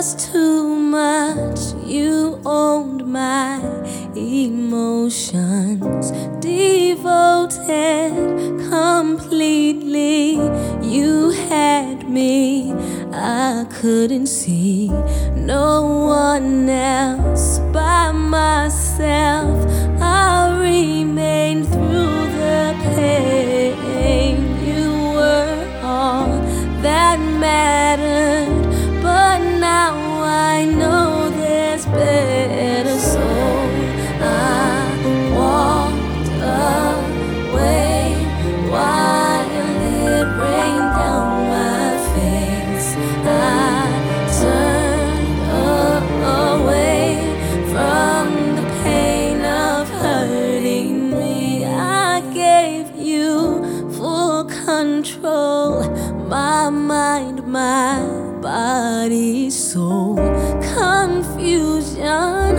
was too much. You owned my emotions, devoted completely. You had me, I couldn't see no one else by myself. I remained through the pain. You were all that mattered, but now I know there's better. So I walked away while it rained down my face. I turned away from the pain of hurting me. I gave you full control, my mind, my body, soul. Confusion,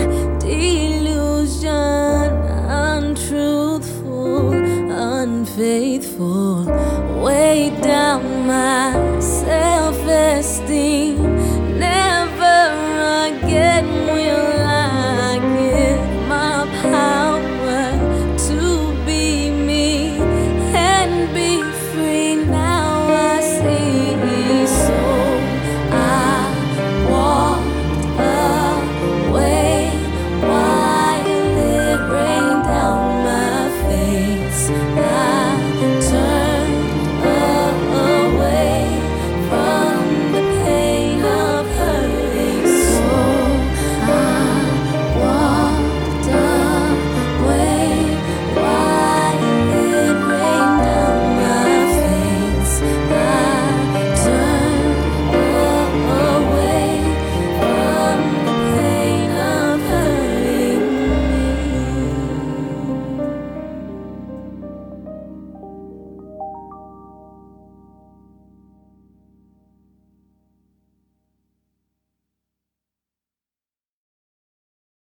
delusion, untruthful, unfaithful.